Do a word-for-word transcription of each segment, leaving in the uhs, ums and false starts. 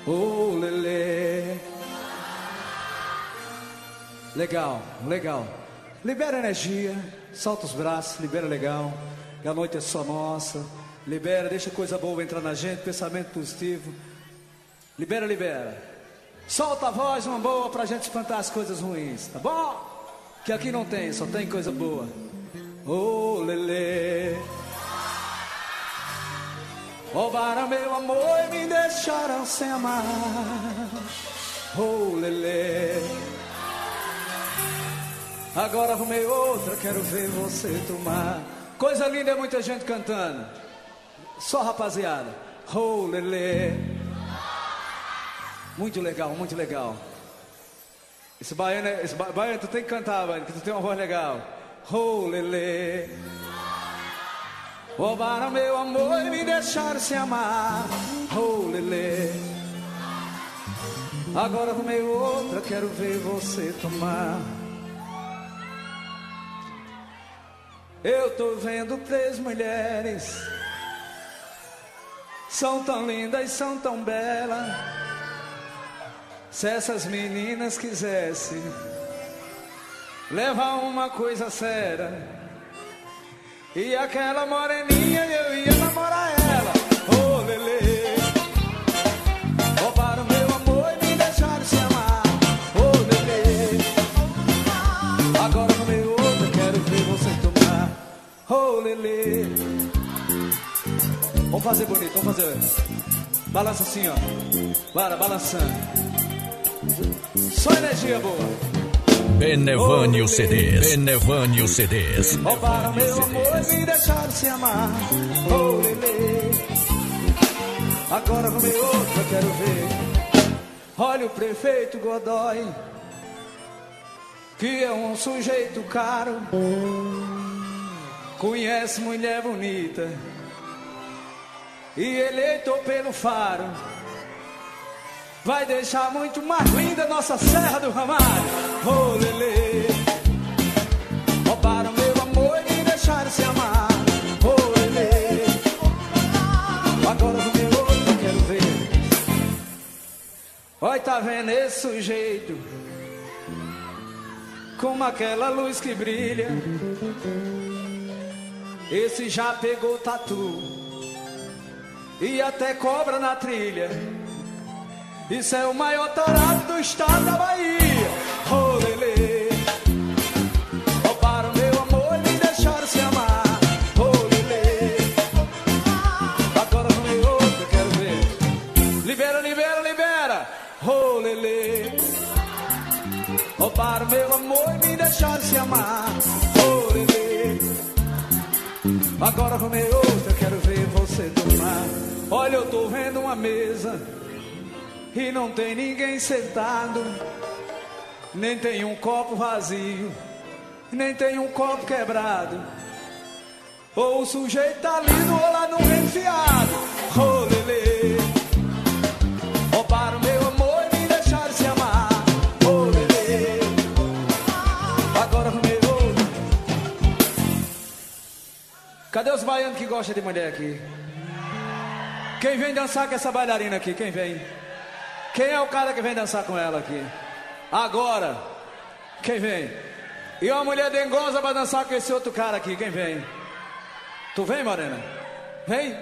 Oh, lelê. Legal, legal. Libera energia, solta os braços, libera legal. E a noite é só nossa. Libera, deixa coisa boa entrar na gente, pensamento positivo. Libera, libera. Solta a voz, uma boa pra gente espantar as coisas ruins, tá bom? Que aqui não tem, só tem coisa boa. Oh, lelê. Roubaram meu amor e me deixaram sem amar. Oh, lelê. Agora arrumei outra, quero ver você tomar. Coisa linda, é muita gente cantando. Só rapaziada. Oh, lelê. Muito legal, muito legal. Esse baiano, esse ba... baiano, tu tem que cantar, baiano, que tu tem uma voz legal. Oh, lelê. Roubaram meu amor e me deixaram sem amar. Oh, lelê. Agora arrumei outra, quero ver você tomar. Eu tô vendo três mulheres. São tão lindas, são tão belas. Se essas meninas quisessem levar uma coisa séria, e aquela moreninha eu ia namorar ela. Oh, lelê. Roubaram meu amor e me deixaram se amar. Oh, lelê. Agora no meu outro quero ver você tomar. Oh, lelê. Vamos fazer bonito, vamos fazer. Balança assim, ó. Para, balançando. Só energia boa. Benevânio C Ds. Benevânio C Ds. Roubaram meu amor e me deixaram se amar. Oh, lelê. Agora arrumei outra, quero ver. Olha o prefeito Godoy, que é um sujeito caro. Conhece mulher bonita e eleito pelo Faro. Vai deixar muito mais linda nossa Serra do Ramalho. Oh, lelê. Roubaram meu amor e me deixaram se amar. Oh, lelê. Agora do meu outro eu quero ver. Olha, tá vendo esse sujeito, como aquela luz que brilha. Esse já pegou tatu e até cobra na trilha. Isso é o maior tarado do estado da Bahia. Oh, lelê. Roubaram meu amor e me deixaram se amar. Oh, lelê. Agora no meu outro eu quero ver. Libera, libera, libera. Oh, lelê. Roubaram meu amor e me deixaram se amar. Oh, lelê. Agora no meu outro eu quero ver você tomar. Olha, eu tô vendo uma mesa e não tem ninguém sentado, nem tem um copo vazio, nem tem um copo quebrado. Ou o sujeito tá ali no lá no enfiado. Oh, lelê. Roubaram meu amor e me deixaram se amar. Oh, lelê. Agora arrumei outro. Cadê os baianos que gostam de mulher aqui? Quem vem dançar com essa bailarina aqui? Quem vem? Quem é o cara que vem dançar com ela aqui? Agora. Quem vem? E uma mulher dengosa pra dançar com esse outro cara aqui. Quem vem? Tu vem, morena? Vem.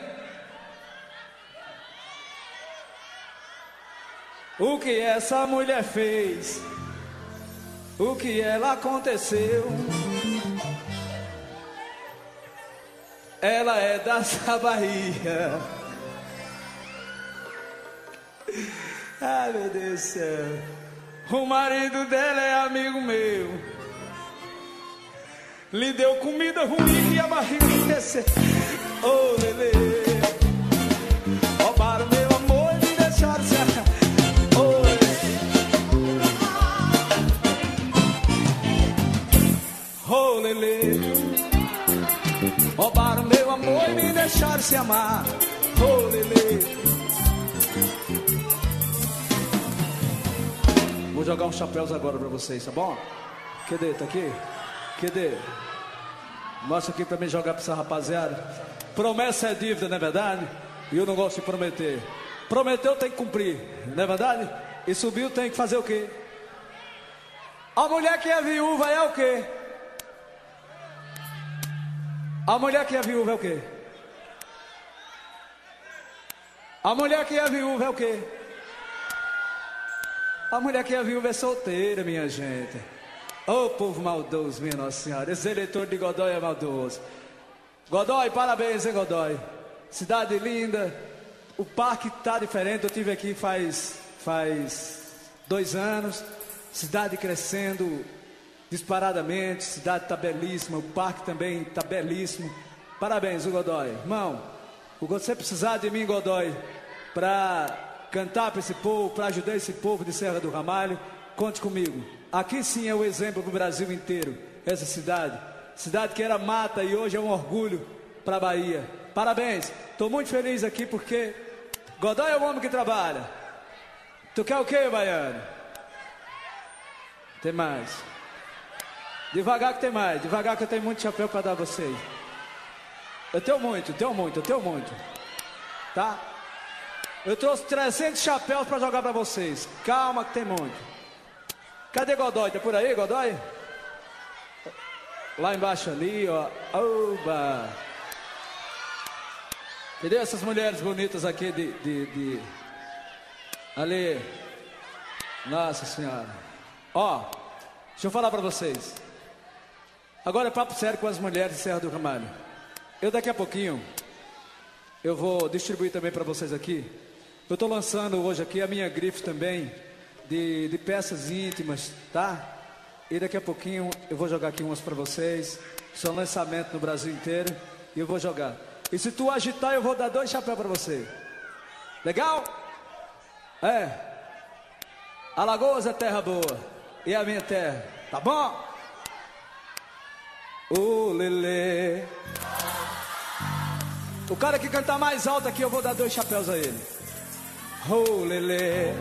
O que essa mulher fez? O que ela aconteceu? Ela é dessa Bahia. Ai, meu Deus do céu. O marido dela é amigo meu. Lhe deu comida ruim e a barriga desceu. Oh, lelê. Roubaram meu amor e me deixaram se amar. Oh, lelê. Oh, lelê. Roubaram meu amor e me deixaram se amar. Oh, lelê. Vou jogar uns chapéus agora pra vocês, tá bom? Cadê? Tá aqui? Cadê? Mostra aqui pra mim jogar pra essa rapaziada. Promessa é dívida, não é verdade? E eu não gosto de prometer. Prometeu, tem que cumprir, não é verdade? E subiu, tem que fazer o quê? A mulher que é viúva é o quê? A mulher que é viúva é o quê? A mulher que é viúva é o quê? A mulher que é viúva é solteira, minha gente. Ô oh, povo maldoso, minha Nossa Senhora. Esse eleitor de Godoy é maldoso. Godoy, parabéns, hein, Godoy? Cidade linda. O parque tá diferente. Eu tive aqui faz, faz dois anos. Cidade crescendo disparadamente. Cidade tá belíssima. O parque também tá belíssimo. Parabéns, o Godoy. Irmão, se você precisar de mim, Godoy, para cantar para esse povo, para ajudar esse povo de Serra do Ramalho, conte comigo. Aqui sim é o exemplo para o Brasil inteiro. Essa cidade, cidade que era mata e hoje é um orgulho para a Bahia. Parabéns, estou muito feliz aqui porque Godoy é o homem que trabalha. Tu quer o quê, baiano? Tem mais. Devagar que tem mais, devagar que eu tenho muito chapéu para dar a vocês. Eu tenho muito, eu tenho muito, eu tenho muito. Tá? Eu trouxe trezentos chapéus para jogar para vocês. Calma que tem muito. Cadê Godoy? Tá por aí, Godoy? Lá embaixo ali, ó. Oba! Cadê essas mulheres bonitas aqui de, de, de... Ali. Nossa Senhora. Ó, deixa eu falar para vocês. Agora é papo sério com as mulheres de Serra do Ramalho. Eu daqui a pouquinho, eu vou distribuir também para vocês aqui. Eu estou lançando hoje aqui a minha grife também de, de peças íntimas, tá? E daqui a pouquinho eu vou jogar aqui umas para vocês. São lançamento no Brasil inteiro e eu vou jogar. E se tu agitar eu vou dar dois chapéus para você. Legal? É. Alagoas é terra boa e é a minha terra, tá bom? Ô Lelê. O cara que cantar mais alto aqui eu vou dar dois chapéus a ele. Oh, Lelê.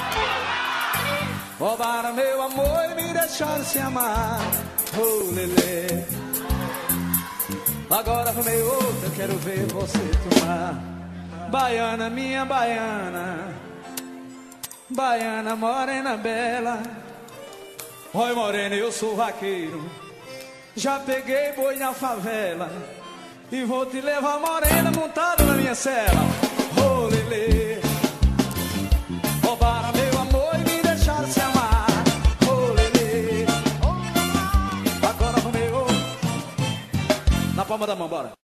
Roubaram meu amor e me deixaram se amar. Oh, Lelê. Agora arrumei outra, quero ver você tomar. Baiana, minha baiana. Baiana, morena bela. Oi, morena, eu sou vaqueiro. Já peguei boi na favela. E vou te levar morena montada na minha cela. Oh, Lelê. Roubaram meu amor e me deixaram se amar. Oh, Lelê. Agora arrumei outro. Na palma da mão, bora.